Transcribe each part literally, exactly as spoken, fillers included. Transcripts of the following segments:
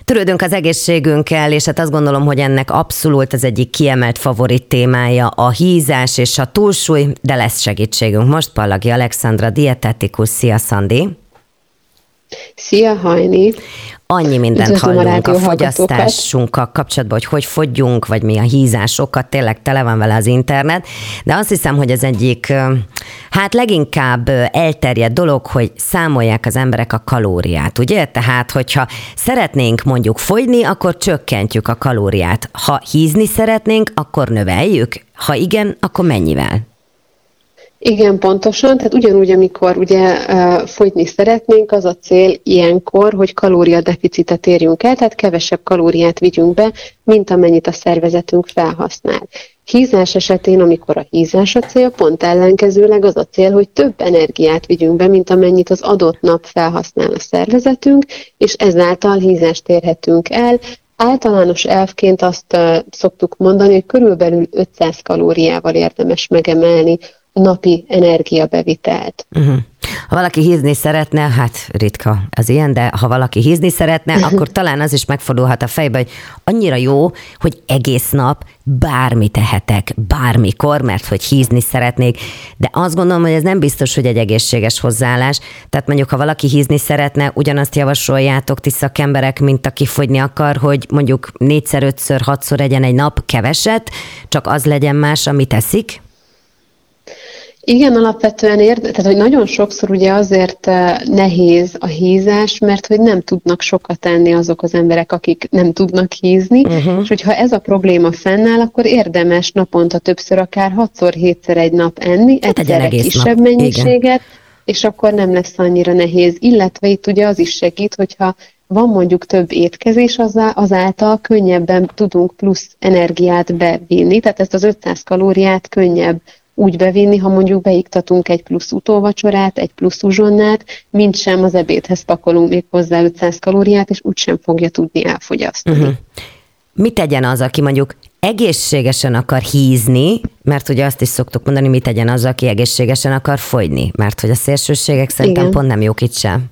Törődünk az egészségünkkel, és hát azt gondolom, hogy ennek abszolút az egyik kiemelt favorit témája a hízás és a túlsúly, de lesz segítségünk. Most Pallagi Alexandra, dietetikus. Szia, Szandi! Szia, Hajni! Annyi mindent Üdvözlöm hallunk a, a fogyasztásunkkal kapcsolatban, hogy hogy fogyjunk, vagy mi a hízásokat, tényleg tele van vele az internet, de azt hiszem, hogy az egyik, hát leginkább elterjedt dolog, hogy számolják az emberek a kalóriát, ugye? Tehát, hogyha szeretnénk mondjuk fogyni, akkor csökkentjük a kalóriát. Ha hízni szeretnénk, akkor növeljük? Ha igen, akkor mennyivel? Igen, pontosan, tehát ugyanúgy, amikor ugye fogyni szeretnénk, az a cél ilyenkor, hogy kalóriadeficitet érjünk el, tehát kevesebb kalóriát vigyünk be, mint amennyit a szervezetünk felhasznál. Hízás esetén, amikor a hízás a cél, pont ellenkezőleg az a cél, hogy több energiát vigyünk be, mint amennyit az adott nap felhasznál a szervezetünk, és ezáltal hízást érhetünk el. Általános elvként azt uh, szoktuk mondani, hogy körülbelül ötszáz kalóriával érdemes megemelni napi energiabevitelt. Uh-huh. Ha valaki hízni szeretne, hát ritka az ilyen, de ha valaki hízni szeretne, akkor talán az is megfordulhat a fejbe, hogy annyira jó, hogy egész nap bármit tehetek, bármikor, mert hogy hízni szeretnék, de azt gondolom, hogy ez nem biztos, hogy egy egészséges hozzáállás. Tehát mondjuk, ha valaki hízni szeretne, ugyanazt javasoljátok ti szakemberek, mint aki fogyni akar, hogy mondjuk négyszer, ötször, hatszor egyen egy nap keveset, csak az legyen más, amit eszik? Igen, alapvetően érde, tehát hogy nagyon sokszor ugye azért nehéz a hízás, mert hogy nem tudnak sokat enni azok az emberek, akik nem tudnak hízni, uh-huh. és hogyha ez a probléma fennáll, akkor érdemes naponta többször, akár hatszor, hétszer egy nap enni, hát egyszerre kisebb nap. Mennyiséget, igen. És akkor nem lesz annyira nehéz. Illetve itt ugye az is segít, hogyha van mondjuk több étkezés, azáltal könnyebben tudunk plusz energiát bevinni, tehát ezt az ötszáz kalóriát könnyebb úgy bevinni, ha mondjuk beiktatunk egy plusz utóvacsorát, egy plusz uzsonnát, mint sem az ebédhez pakolunk még hozzá ötszáz kalóriát, és úgysem fogja tudni elfogyasztani. Uh-huh. Mit tegyen az, aki mondjuk egészségesen akar hízni, mert ugye azt is szoktuk mondani, mit tegyen az, aki egészségesen akar fogyni, mert hogy a szélsőségek szerintem Igen. pont nem jók itt sem.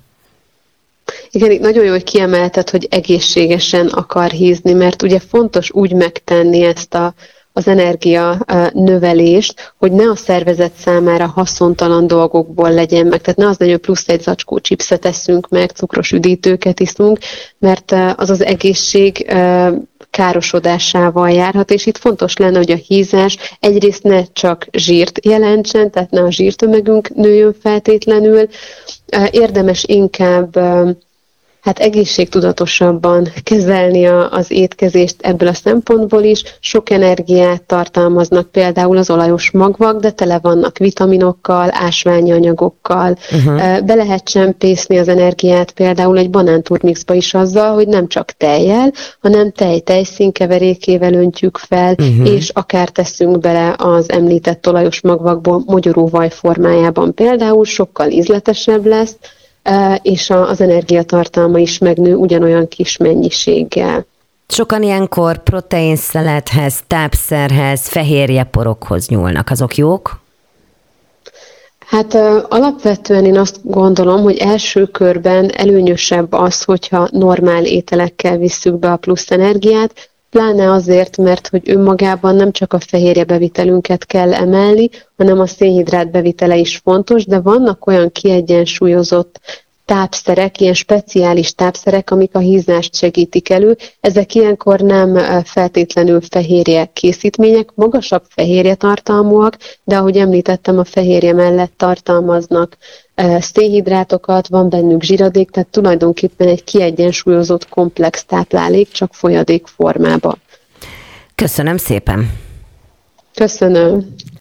Igen, itt nagyon jó, hogy kiemelted, hogy egészségesen akar hízni, mert ugye fontos úgy megtenni ezt a az energia növelést, hogy ne a szervezet számára haszontalan dolgokból legyen meg. Tehát ne az legyen, plusz egy zacskó chipset eszünk meg, cukros üdítőket iszunk, mert az az egészség károsodásával járhat, és itt fontos lenne, hogy a hízás egyrészt ne csak zsírt jelentsen, tehát ne a zsírtömegünk nőjön feltétlenül, érdemes inkább hát egészségtudatosabban kezelni a, az étkezést ebből a szempontból is. Sok energiát tartalmaznak például az olajos magvak, de tele vannak vitaminokkal, ásványi anyagokkal. Uh-huh. Be lehet csempészni az energiát például egy banánturmixba is azzal, hogy nem csak tejjel, hanem tej-tejszínkeverékével öntjük fel, uh-huh. és akár teszünk bele az említett olajos magvakból mogyoróvaj formájában például, sokkal ízletesebb lesz, és az energiatartalma is megnő ugyanolyan kis mennyiséggel. Sokan ilyenkor proteinszelethez, tápszerhez, fehérjeporokhoz nyúlnak. Azok jók? Hát alapvetően én azt gondolom, hogy első körben előnyösebb az, hogyha normál ételekkel visszük be a plusz energiát, pláne azért, mert hogy önmagában nem csak a fehérjebevitelünket kell emelni, hanem a szénhidrát bevitele is fontos, de vannak olyan kiegyensúlyozott tápszerek, ilyen speciális tápszerek, amik a hízást segítik elő. Ezek ilyenkor nem feltétlenül fehérje készítmények, magasabb fehérje tartalmúak, de ahogy említettem, a fehérje mellett tartalmaznak szénhidrátokat, van bennük zsíradék, tehát tulajdonképpen egy kiegyensúlyozott komplex táplálék, csak folyadék formában. Köszönöm szépen! Köszönöm!